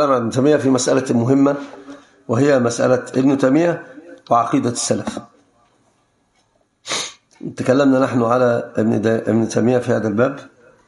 نتكلم عن ابن تيمية في مسألة مهمة، وهي مسألة ابن تيمية وعقيدة السلف. تكلمنا نحن على ابن تيمية في هذا الباب.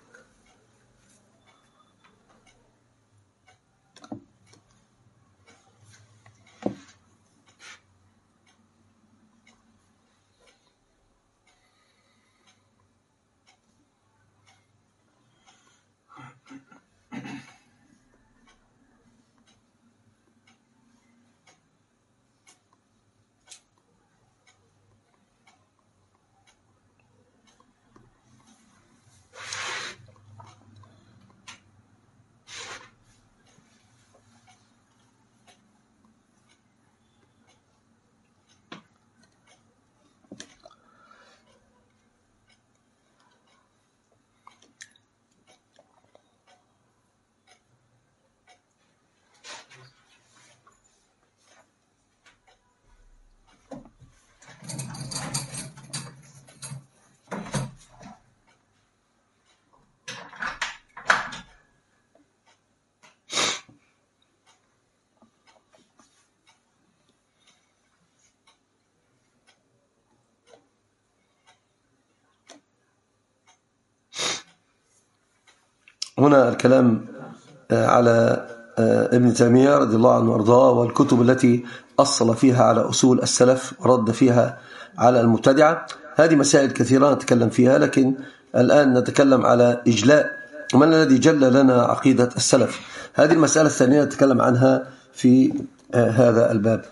هنا الكلام على ابن تيمية رضي الله عنه وارضاه، والكتب التي أصل فيها على أصول السلف ورد فيها على المبتدعة. هذه مسائل كثيرة نتكلم فيها، لكن الآن نتكلم على إجلاء من الذي جل لنا عقيدة السلف. هذه المسألة الثانية نتكلم عنها في هذا الباب.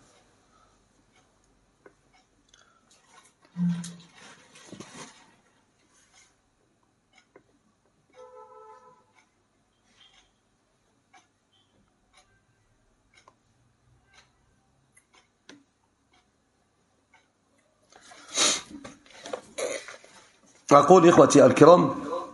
أقول إخوتي الكرام،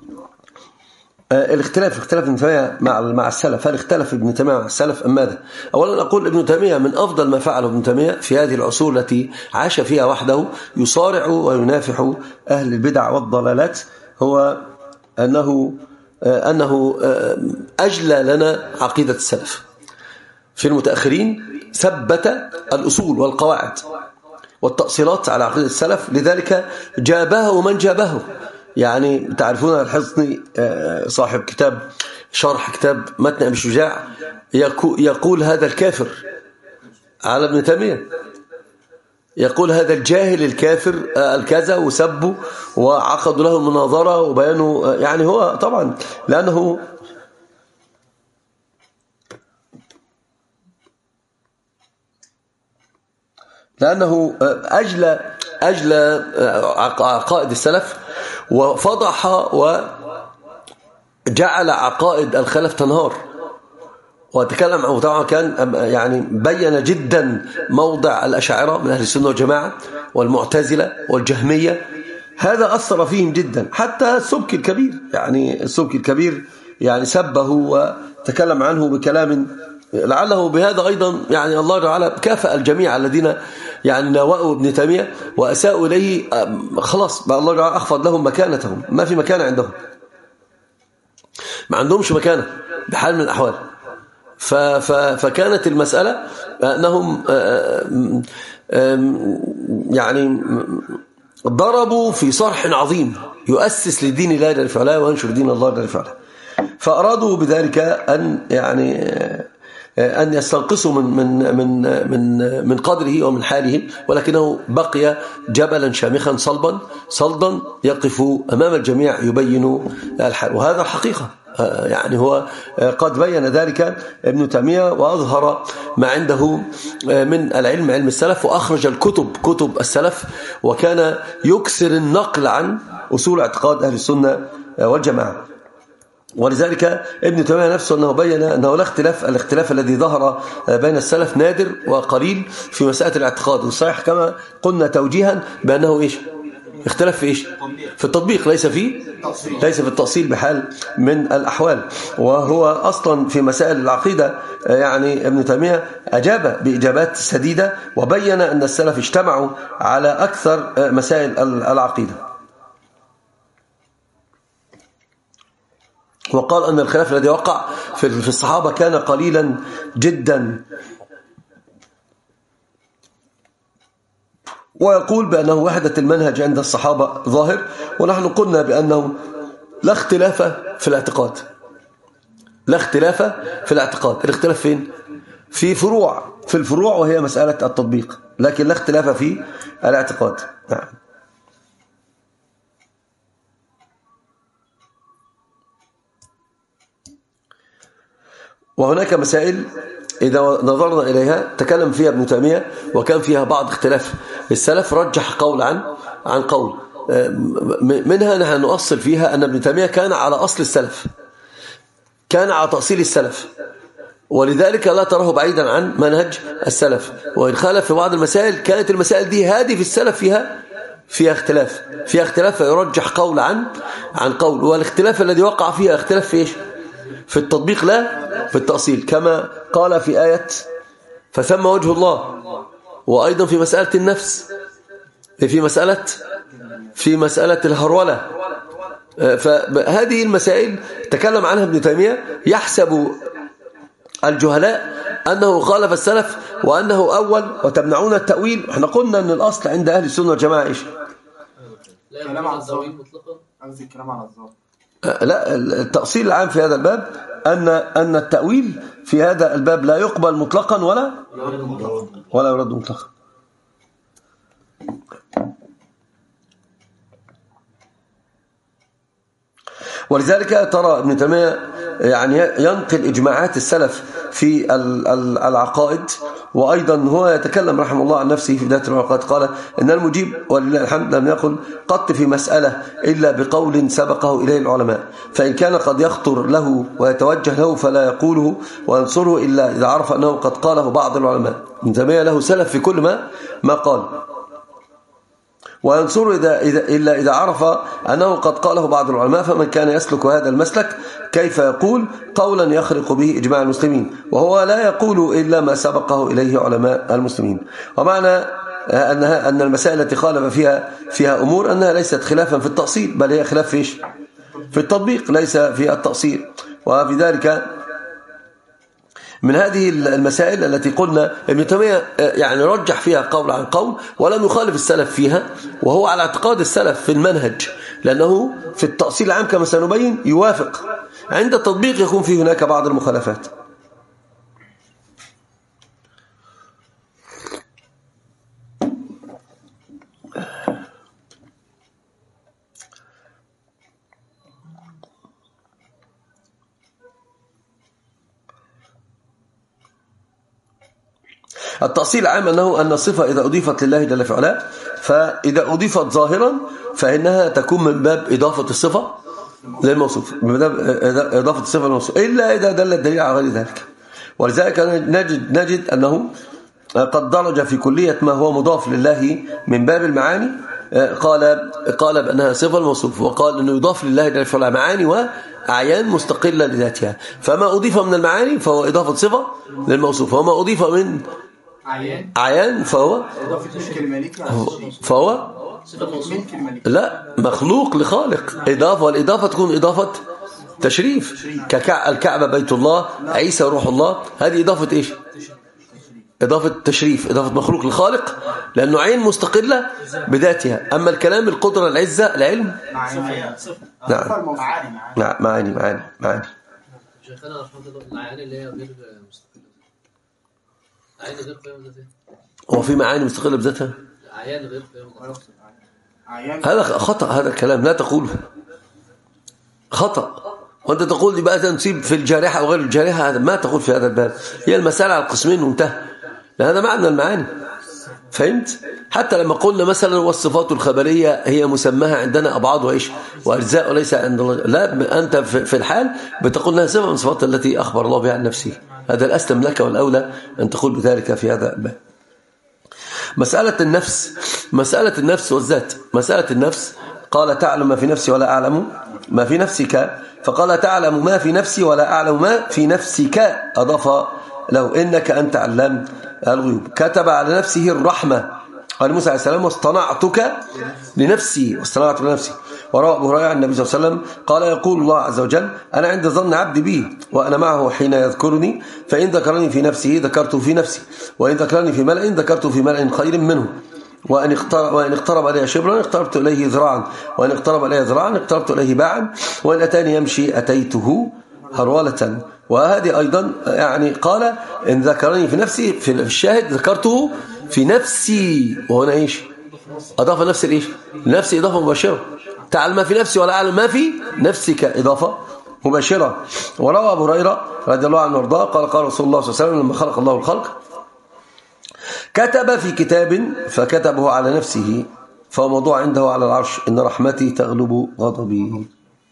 اختلاف ابن تيمية مع السلف. هل اختلف ابن تيمية مع السلف أم ماذا؟ أولا أقول ابن تيمية من أفضل ما فعله ابن تيمية في هذه العصور التي عاش فيها وحده يصارع وينافح أهل البدع والضلالات، هو أنه أجلى لنا عقيدة السلف. في المتأخرين ثبت الأصول والقواعد والتأصيلات على عقيدة السلف، لذلك جابه من جابه. يعني تعرفون الحصني صاحب كتاب شرح كتاب متن أبي الشجاع يقول هذا الكافر على ابن تيمية، يقول هذا الجاهل الكافر الكذا، وسبه وعقدوا له المناظرة وبيانوا. يعني هو طبعا لأنه أجلى عقائد السلف، وفضح وجعل عقائد الخلف تنهار، وتكلم. وطبعا كان يعني بين جدا موضع الأشاعرة من أهل السنة والجماعة والمعتزلة والجهمية. هذا أثر فيهم جدا، حتى السبكي الكبير يعني سبه وتكلم عنه بكلام لعله بهذا أيضا يعني الله تعالى كافأ الجميع الذين يعني ناوأوا ابن تيمية وأساءوا إليه. خلاص بقى الله تعالى أخفض لهم مكانتهم، ما في مكانة عندهم، ما عندهمش مكانة بحال من الأحوال. فكانت المسألة أنهم يعني ضربوا في صرح عظيم يؤسس لدين الله جل في علاه وينشر دين الله جل في علاه، فأرادوا بذلك أن يستنقصوا من قدره ومن حاله، ولكنه بقي جبلا شامخا صلدا يقف أمام الجميع يبين الحال. وهذا الحقيقة يعني هو قد بين ذلك ابن تيمية، وأظهر ما عنده من العلم، علم السلف، وأخرج كتب السلف، وكان يكثر النقل عن أصول اعتقاد أهل السنة والجماعة. ولذلك ابن تيمية نفسه أنه بين أنه الاختلاف الذي ظهر بين السلف نادر وقليل في مسألة الاعتقاد، والصحيح كما قلنا توجيها بأنه إيش؟ اختلف في إيش؟ في التطبيق، ليس في التأصيل بحال من الأحوال. وهو أصلا في مسائل العقيدة يعني ابن تيمية أجاب بإجابات سديدة، وبين أن السلف اجتمعوا على أكثر مسائل العقيدة. وقال أن الخلاف الذي وقع في الصحابة كان قليلا جدا، ويقول بأنه وحدة المنهج عند الصحابة ظاهر. ونحن قلنا بأنه لا اختلاف في الاعتقاد، لا اختلاف في الاعتقاد. الاختلاف فين؟ في الفروع وهي مسألة التطبيق، لكن لا اختلاف في الاعتقاد. نعم. وهناك مسائل إذا نظرنا إليها تكلم فيها ابن تيمية وكان فيها بعض اختلاف السلف، رجح قول عن قول. منها نحن نؤصل فيها أن ابن تيمية كان على أصل السلف، كان على تأصيل السلف، ولذلك لا تراه بعيدا عن منهج السلف. وإن خالف في بعض المسائل كانت المسائل دي هذه في السلف فيها اختلاف فيرجح قول عن قول. والاختلاف الذي وقع فيها اختلاف في إيش؟ في التطبيق لا في التأصيل، كما قال في آية فثم وجه الله، وأيضا في مسألة النفس، في مسألة الهرولة. فهذه المسائل تكلم عنها ابن تيمية. يحسب الجهلاء أنه خالف السلف وأنه أول وتمنعون التأويل. احنا قلنا أن الأصل عند أهل السنة والجماعة إيش؟ كلام على التأويل مطلقا، عايز الكلام على الظاهر. لا، التأصيل العام في هذا الباب أن التأويل في هذا الباب لا يقبل مطلقا ولا يرد مطلقا. ولذلك ترى ابن تيمية يعني ينقل إجماعات السلف في العقائد، وأيضا هو يتكلم رحمه الله عن نفسه في بداية العقائد، قال إن المجيب ولله الحمد لم يقل قط في مسألة إلا بقول سبقه إليه العلماء، فإن كان قد يخطر له ويتوجه له فلا يقوله وينصره إلا إذا عرف أنه قد قاله بعض العلماء. ابن تيمية له سلف في كل ما قال، وينصر إلا إذا عرف أنه قد قاله بعض العلماء. فمن كان يسلك هذا المسلك كيف يقول قولا يخرق به إجماع المسلمين وهو لا يقول إلا ما سبقه إليه علماء المسلمين. ومعنى أن المسائل التي خالف فيها أمور أنها ليست خلافا في التأصيل، بل هي خلاف في التطبيق، ليس في التأصيل. وفي ذلك من هذه المسائل التي قلنا ابن تيمية يعني رجح فيها قول عن قول ولم يخالف السلف فيها، وهو على اعتقاد السلف في المنهج، لأنه في التأصيل العام كما سنبين يوافق، عند التطبيق يكون فيه هناك بعض المخالفات. التأصيل العام أن الصفة إذا أضيفت لله جل في علاه، فإذا أضيفت ظاهرا فإنها تكون من باب إضافة الصفة للموصوف، من باب إضافة الصفة للموصوف، إلا إذا دل الدليل على غير ذلك. ولذلك نجد أنه قد درج في كلية ما هو مضاف لله من باب المعاني، قال بأنها صفة الموصوف، وقال أنه يضاف لله جل في علاه معاني وأعيان مستقلة لذاتها. فما أضيف من المعاني فهو إضافة صفة للموصوف، وما أضيف من عيان فهو لا مخلوق لخالق. إضافة، والإضافة تكون إضافة تشريف، كالكعبة بيت الله، عيسى روح الله، هذه إضافة إيش؟ إضافة تشريف، إضافة مخلوق لخالق، لأنه عين مستقلة بذاتها. أما الكلام القدرة العزة العلم نعم معاني شيخنا رحمه الله، العيان اللي هي غير مستقلة، عين غير قيام ذاتها، هو في معاني مستقلة بذاتها؟ عيان غير قيام ذاتها، هذا خطأ، هذا الكلام لا تقوله، خطأ. وأنت تقول لي بقى تنسيب في الجارحة وغير الجارحة، هذا ما تقول في هذا الباب، هي المسألة على القسمين وانتهى. هذا معنى المعاني، فهمت؟ حتى لما قلنا مثلا والصفات الخبرية هي مسماها عندنا أبعاد وإيش وأجزاء وليس عند الله، لا، أنت في الحال بتقول لها صفة من الصفات التي أخبر الله بها عن نفسه. هذا الأسلم لك والأولى أن تقول بذلك في هذا الباب. مسألة النفس والذات. مسألة النفس قال تعلم ما في نفسي ولا أعلم ما في نفسك، فقال تعلم ما في نفسي ولا أعلم ما في نفسك، أضاف له إنك أنت علام الغيوب. كتب على نفسه الرحمة، قال موسى عليه السلام واصطنعتك لنفسي، وروى أبو هريرة عن النبي صلى الله عليه وسلم قال يقول الله عز وجل أنا عند ظن عبدي بي وأنا معه حين يذكرني فإن ذكرني في نفسه ذكرته في نفسي وإن ذكرني في ملأ ذكرته في ملأ خير منه وإن اقترب إليه شبرا اقتربت إليه ذراعا وإن اقترب إليه ذراعا اقتربت إليه باعا وإن أتاني يمشي أتيته هرولة. وهذه أيضا يعني قال إن ذكرني في نفسي في الشاهد ذكرته في نفسي وهنا إيش أضاف نفس الإيش نفسي إضافة مباشرة تعال ما في نفسي ولا أعلم ما في نفسك إضافة مباشرة. وروى أبو هريرة رضي الله عنه وارضاه قال قال رسول الله صلى الله عليه وسلم لما خلق الله الخلق كتب في كتاب فكتبه على نفسه فهو موضوع عنده على العرش إن رحمتي تغلب غضبي.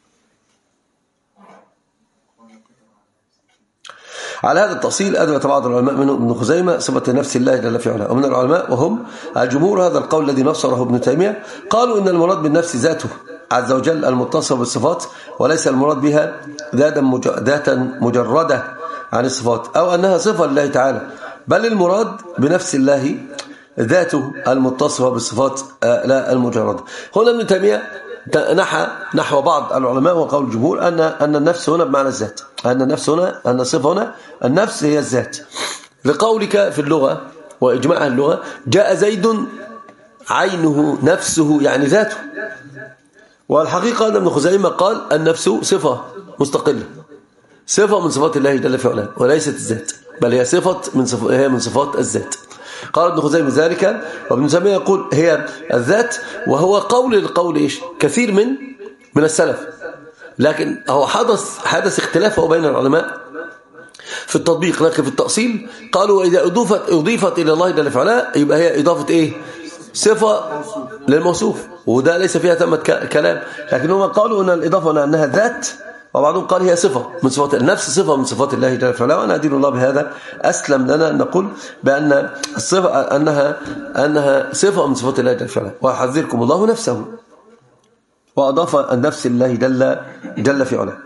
على هذا التأصيل أثبت بعض العلماء منهم ابن خزيمة صفة نفس الله جل في علاه. ومن العلماء وهم الجمهور هذا القول الذي نصره ابن تيمية قالوا إن المراد بالنفس ذاته عز وجل المتصف بالصفات وليس المراد بها ذاتا مجردة عن الصفات أو أنها صفة لله تعالى بل المراد بنفس الله ذاته المتصفة بالصفات لا المجردة. هنا ابن تيمية نحو بعض العلماء وقول الجمهور أن النفس هنا بمعنى الذات أن النفس هنا أن الصفة هنا النفس هي الذات لقولك في اللغة وإجماع اللغة جاء زيد عينه نفسه يعني ذاته. والحقيقة أن ابن خزيمة قال النفس صفة مستقلة صفة من صفات الله جل في علاه وليست الذات بل هي هي من صفات الذات. قال ابن خزيمة ذلك وابن تيمية يقول هي الذات وهو القول إيش كثير من السلف لكن هو حدث اختلاف بين العلماء في التطبيق لكن في التأصيل قالوا إذا أضيفت إلى الله جل في علاه يبقى هي إضافة إيه صفة للموصوف وده ليس فيها تمت كلام لكن هم قالوا أن الإضافة أنها ذات وبعضهم قال هي صفة من صفات النفس صفة من صفات الله جل في علاه. وأنا أدين الله بهذا أسلم لنا أن نقول بأن الصفة أنها صفة من صفات الله جل في علاه ويحذركم الله نفسه وأضاف النفس الله جل في علاه.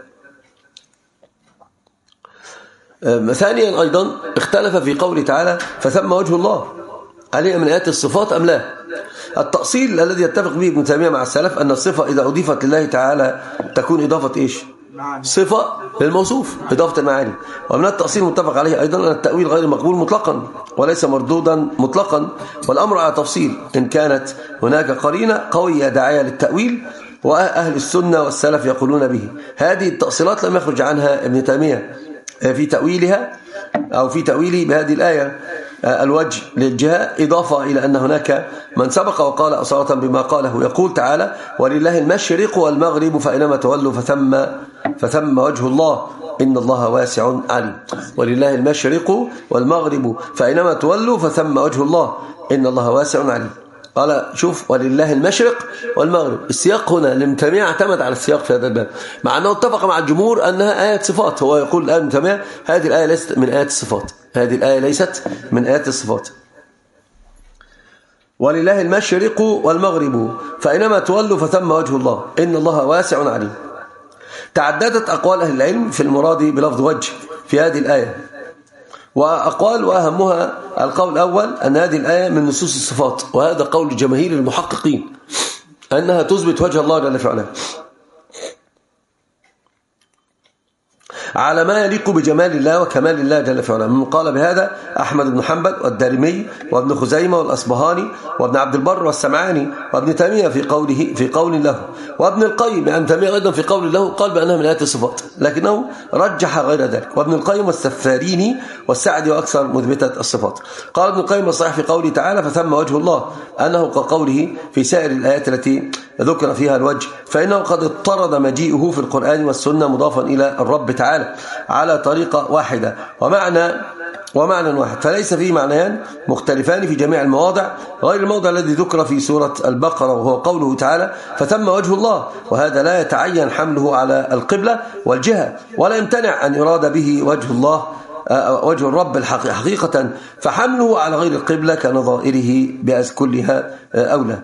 ثانيا أيضا اختلف في قوله تعالى فثم وجه الله هل هي من آيات الصفات أم لا. التأصيل الذي يتفق به ابن تيمية مع السلف أن الصفة إذا أضيفت لله تعالى تكون إضافة إيش صفة للموصوف إضافة المعاني. ومن التأصيل المتفق عليه أيضا أن التأويل غير مقبول مطلقا وليس مردودا مطلقا والأمر على تفصيل إن كانت هناك قرينة قوية داعية للتأويل وأهل السنة والسلف يقولون به. هذه التأصيلات لم يخرج عنها ابن تيمية في تأويلها أو في تأويله بهذه الآية الوجه للجهة إضافة إلى أن هناك من سبق وقال أصالة بما قاله يقول تعالى ولله المشرق والمغرب فإنما تولوا فثم وجه الله إن الله واسع عليم. ولله المشرق والمغرب فإنما تولوا فثم وجه الله إن الله واسع عليم. قال شوف ولله المشرق والمغرب السياق هنا ابن تيمية اعتمد على السياق في هذا الباب مع أنه اتفق مع الجمهور أنها آية صفات. هو يقول الآن ابن تيمية هذه الآية ليست من آيات الصفات هذه الآية ليست من آيات الصفات. ولله المشرق والمغرب فإنما تولوا فثم وجه الله إن الله واسع عليم. تعددت أقوال أهل العلم في المراد بلفظ وجه في هذه الآية وأقوال وأهمها القول الأول أن هذه الآية من نصوص الصفات وهذا قول جماهير المحققين أنها تثبت وجه الله جل في علاه على ما يليق بجمال الله وكمال الله جل في علاه. من قال بهذا أحمد بن حنبل والدارمي وابن خزيمة والأصبهاني وابن عبد البر والسمعاني وابن تيمية في قول له وابن القيم يعني تيمية أيضا في قول له قال بأنها من آيات الصفات لكنه رجح غير ذلك وابن القيم والسفاريني والسعدي وأكثر مثبتة الصفات. قال ابن القيم الصحيح في قوله تعالى فثم وجه الله أنه كقوله في سائر الآيات التي ذكر فيها الوجه فإنه قد اضطرد مجيئه في القرآن والسنة مضافا إلى الرب تعالى على طريقة واحدة ومعنى واحد فليس فيه معنيان مختلفان في جميع المواضع غير الموضع الذي ذكر في سورة البقرة وهو قوله تعالى فثم وجه الله وهذا لا يتعين حمله على القبلة والجهة ولا يمتنع أن يراد به وجه الله وجه الرب حقيقة فحمله على غير القبلة كنظائره بأس كلها أولى.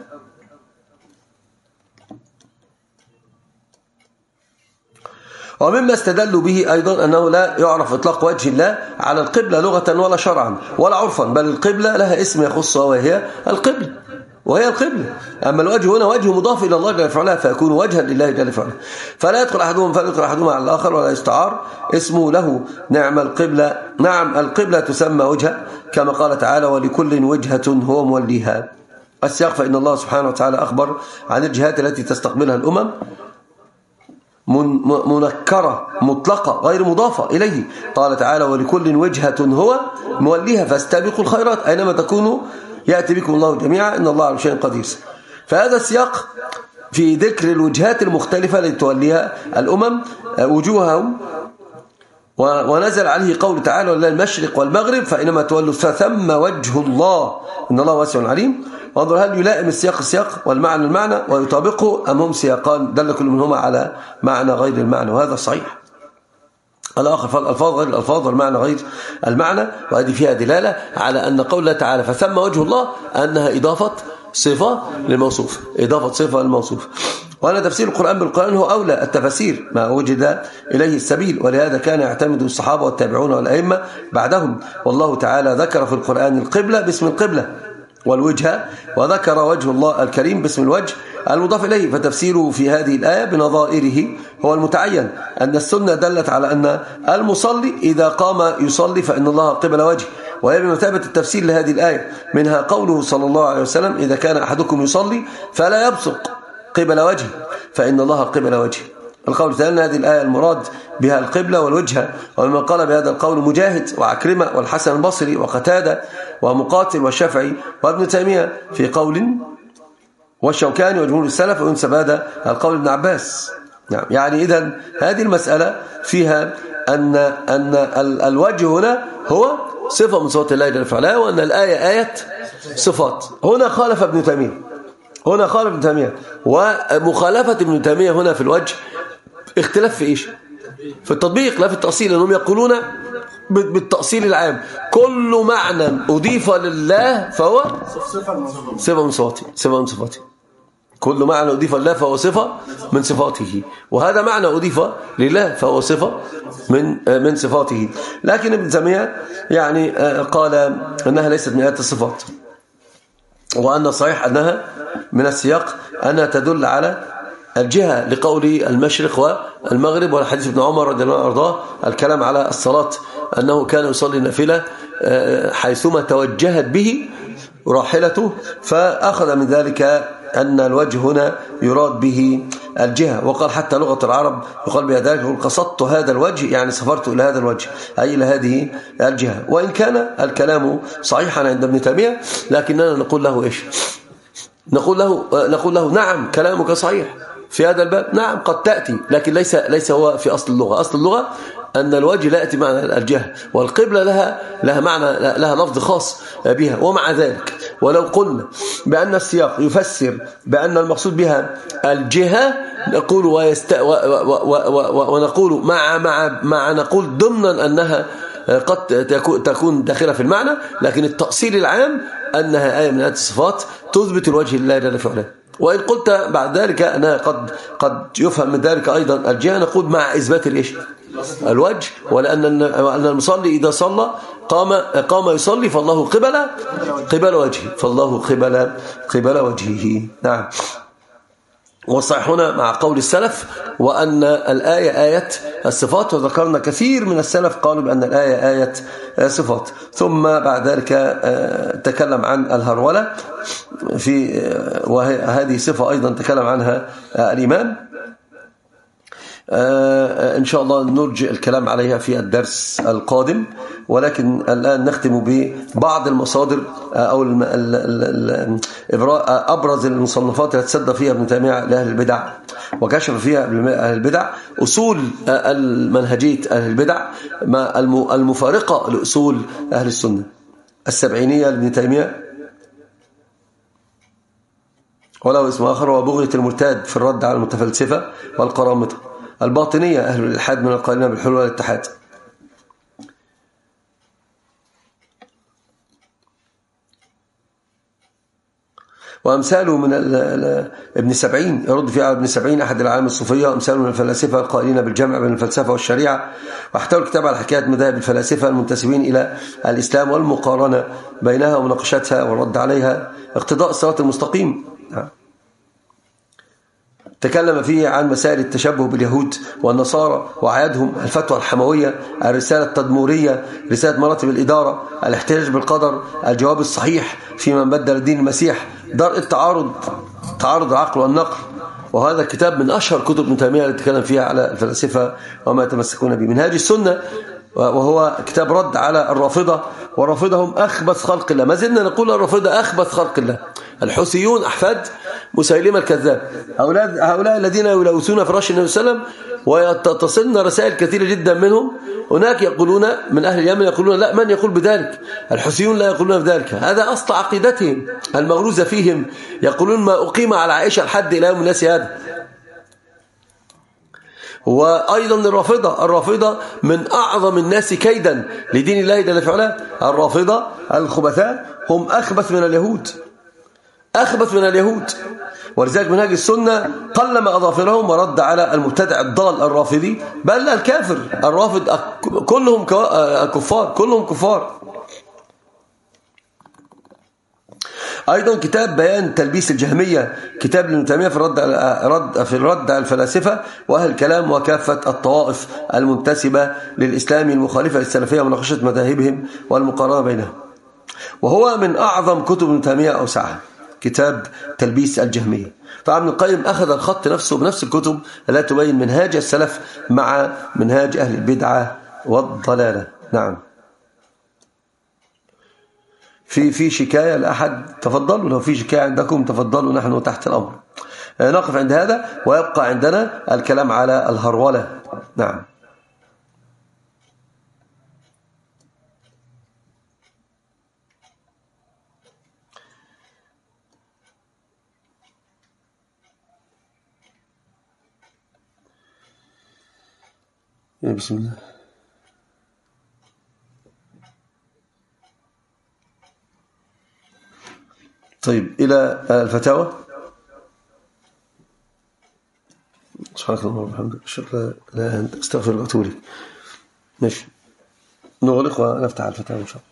ومما استدلوا به أيضا أنه لا يعرف إطلاق وجه الله على القبلة لغة ولا شرعا ولا عرفا بل القبلة لها اسم يخصها وهي القبلة وهي القبلة. أما الوجه هنا وجه مضاف إلى الله جل وعلا فيكون وجها لله جل وعلا، فلا يدخل أحدهما على الآخر ولا يستعار اسمه له. نعم القبلة، نعم القبلة تسمى وجهة كما قال تعالى ولكل وجهة هو موليها. السياق فإن الله سبحانه وتعالى أخبر عن الجهات التي تستقبلها الأمم منكرة مطلقة غير مضافة إليه. قال تعالى ولكل وجهة هو موليها فاستبقوا الخيرات أينما تكونوا يأتي بكم الله جميعا إن الله على شيء قدير. فهذا السياق في ذكر الوجهات المختلفة التي توليها الأمم وجوههم، ونزل عليه قول تعالى ولله المشرق والمغرب فإنما تولوا فثم وجه الله إن الله واسع عليم. وانظر هل يلائم السياق والمعنى المعنى ويطابقه أم هم سياقان دل كل منهما على معنى غير المعنى، وهذا صحيح. الآخر فالألفاظ غير الألفاظ والمعنى غير المعنى، وهذه فيها دلالة على أن قول الله تعالى فثم وجه الله أنها إضافة صفة للموصوف، إضافة صفة للموصوف. وأنا تفسير القرآن بالقرآن هو أولى التفاسير ما وجد إليه السبيل، ولهذا كان يعتمد الصحابة والتابعون والأئمة بعدهم. والله تعالى ذكر في القرآن القبلة باسم القبلة والوجهة، وذكر وجه الله الكريم باسم الوجه المضاف إليه. فتفسيره في هذه الآية بنظائره هو المتعين أن السنة دلت على أن المصلي إذا قام يصلي فإن الله قبل وجهه، وهي بمثابة التفسير لهذه الآية. منها قوله صلى الله عليه وسلم إذا كان أحدكم يصلي فلا يبصق قبل وجهه فإن الله قبل وجهه. القول الثاني هذه الآية المراد بها القبلة والوجهة، ومن قال بهذا القول مجاهد وعكرمة والحسن البصري وقتادة ومقاتل والشافعي وابن تيمية في قول، والشوكاني وجمهور السلف، وينسب هذا القول ابن عباس. نعم، يعني إذن هذه المسألة فيها أن الوجه هنا هو صفة من صفات الله جل وعلا، وأن الآية آية صفات. هنا خالف ابن تيمية، ومخالفة ابن تيمية هنا في الوجه اختلاف في إيش؟ في التطبيق لا في التأصيل، لأنهم يقولون بالتأصيل العام كل معنى أضيف لله فهو صفة من صفاته، كل معنى أضيف لله فهو صفة من صفاته، وهذا معنى أضيف لله فهو صفة من صفاته. لكن ابن تيمية يعني قال أنها ليست من آيات الصفات، وأن صحيح أنها من السياق أنها تدل على الجهة لقول المشرق والمغرب، والحديث ابن عمر رضي الله عنه وارضاه الكلام على الصلاة أنه كان يصلي النافلة حيثما توجهت به راحلته، فأخذ من ذلك أن الوجه هنا يراد به الجهة. وقال حتى لغة العرب يقال بها ذلك، يقول قصدت هذا الوجه يعني سافرت إلى هذا الوجه أي إلى هذه الجهة. وإن كان الكلام صحيحا عند ابن تيمية، لكننا نقول له إيش؟ نقول له نعم كلامك صحيح في هذا الباب، نعم قد تأتي، لكن ليس هو في أصل اللغة. أصل اللغة أن الوجه لا يأتي معنى الجهة، والقبلة لها معنى، لها لفظ خاص بها. ومع ذلك ولو قلنا بأن السياق يفسر بأن المقصود بها الجهة نقول ونقول مع نقول ضمنا أنها قد تكون داخلة في المعنى، لكن التأصيل العام أنها آية من آيات الصفات تثبت الوجه لله جل وعلا. وإن قلت بعد ذلك أنها قد يفهم من ذلك أيضا الجهة، نقول مع إثبات الإيش؟ الوجه، ولأن المصلي إذا صلى قام يصلي فالله قبل وجهه، فالله قبل وجهه. نعم. والصحيح هنا مع قول السلف وأن الآية آية الصفات، وذكرنا كثير من السلف قالوا بأن الآية آية صفات. ثم بعد ذلك تكلم عن الهرولة وهذه صفة أيضا تكلم عنها الإمام. إن شاء الله نرجع الكلام عليها في الدرس القادم، ولكن الآن نختم ببعض المصادر أو أبرز المصنفات التي تسد فيها ابن تيمية لأهل البدع، وكشف فيها أهل البدع أصول المنهجية أهل البدع المفارقة لأصول أهل السنة. السبعينية لابن تيمية، وله اسم آخر وبغية المرتاد في الرد على المتفلسفة والقرامطة. الباطنية أهل الإلحاد من القائلين بالحلول والاتحاد. وأمثاله من ابن سبعين يرد فيه على ابن سبعين أحد العالم الصوفية، وأمثاله من الفلاسفة القائلين بالجمع بين الفلسفة والشريعة. واحتوى الكتاب على حكاية مذاهب الفلاسفة المنتسبين إلى الإسلام والمقارنة بينها ومناقشتها والرد عليها، اقتضاء الصراط المستقيم. تكلم فيه عن مسائل التشبه باليهود والنصارى وأعيادهم، الفتوى الحموية، الرسالة التدمورية، رسالة مراتب الإدارة، الاحتجاج بالقدر، الجواب الصحيح في من بدل دين المسيح، درء تعارض العقل والنقل. وهذا كتاب من أشهر كتب ابن تيمية التي تكلم فيها على الفلاسفة وما يتمسكون به. منهاج السنة، وهو كتاب رد على الرافضة، والرافضة هم أخبث خلق الله. ما زلنا نقول الرافضة أخبث خلق الله. الحوثيون أحفاد مسيلمة الكذاب، هؤلاء الذين يلوثون فراش النبي صلى الله عليه وسلم، وتصلنا رسائل كثيرة جدا منهم. هناك يقولون من أهل اليمن يقولون لا، من يقول بذلك؟ الحوثيون لا يقولون بذلك، هذا أصل عقيدتهم المغروزة فيهم. يقولون ما أقيم على عائشة الحد إلى يوم الناس هذا. وأيضا الرافضة من أعظم الناس كيدا لدين الله جل في علاه. الرافضة الخبثاء هم أخبث من اليهود. ولذلك منهاج السنة قلما أظافرهم ورد على المبتدع الضال الرافضي، بل الكافر الرافض كلهم كفار. أيضا كتاب بيان تلبيس الجهمية، كتاب ابن تيمية في الرد على الفلاسفة وأهل الكلام وكافة الطوائف المنتسبة للإسلام المخالفة للسلفية ومناقشة مذاهبهم والمقارنة بينها. وهو من أعظم كتب ابن تيمية أوسعها كتاب تلبيس الجهمية. طبعا ابن القيم أخذ الخط نفسه بنفس الكتب التي تبين منهاج السلف مع منهاج أهل البدعة والضلالة. نعم. في شكاية لأحد؟ تفضلوا، لو في شكاية عندكم تفضلوا، نحن تحت الأمر. نقف عند هذا، ويبقى عندنا الكلام على الهرولة. نعم. بسم الله. طيب، إلى الفتاوى. سبحانك اللهم وبحمدك، أشهد أن لا إله إلا أنت، أستغفرك وأتوب إليك. ماشي، نغلق ونفتح الفتاوى إن شاء الله.